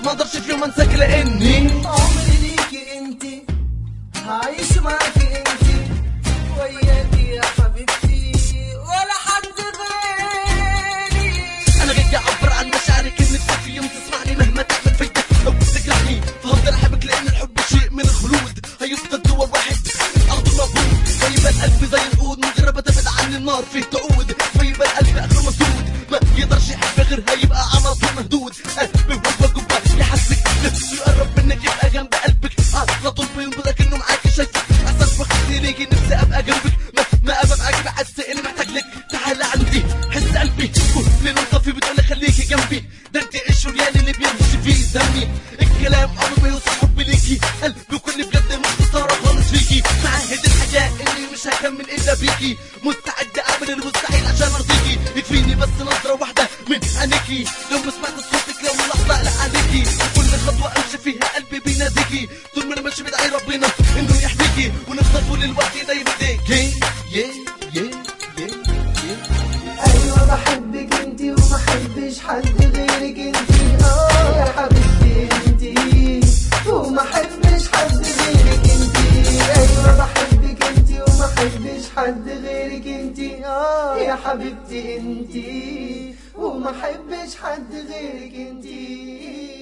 ما اقدرش في يوم انساك لاني عمري ليكي انتي، هعيش معاكي انتي، وياكي يا حبيبتي ولا حد غيري. انا جاي اعبر عن مشاعرك، انك في يوم تسمعني مهما تعمل فيا او تكرهني، فهفضل احبك لان الحب شيء من الخلود، هيفضل جوا الواحد اخده المفروض، فيبقى القلب زي العود من غير ما تبعد عن النار فيه تعود، فيبقى القلب اخره مسدود ما يقدرش يحب غير هيبقى على طول مهدود، قلبي وهو جواه يحسك نفسه يقرب منك يبقى جنب قلبك على طول بينبضك انه معاكي شايفك احساس وقتي ليكي نفسي ابقى جنبك ما ابقى معاكي بحس اني محتاج لك تعالى عندي حس قلبي كل نقطه فيه بتقولي خليكي جنبي، ده انت الشريان اللي بيمشي فيه دمي، الكلام عمره ما يوصل حبي ليكي، قلبي كل بجد مش خساره خالص فيكي، معاهد الحياه اني مش هكمل الا بيكي، مستعد اعمل المستحيل عشان ارضيكي، يكفيني بس نظره واحده من عينيكي، لو ما سمعت صوتك لو لحظه اقلق عليكي، كل خطوه امشي فيها قلبي بيناديكي، طول ما انا ماشي بدعي ربنا انه يحميكي، ونفضل طول الوقت ايدي بايديكي. ايوه بحبك انتي وما احبش حد غيرك انتي، يا حبيبتي انتي وما احبش حد غيرك انتي، ايوه بحبك انتي وما احبش حد غيرك انتي، يا حبيبتي انتي وما احبش حد غيرك انتي.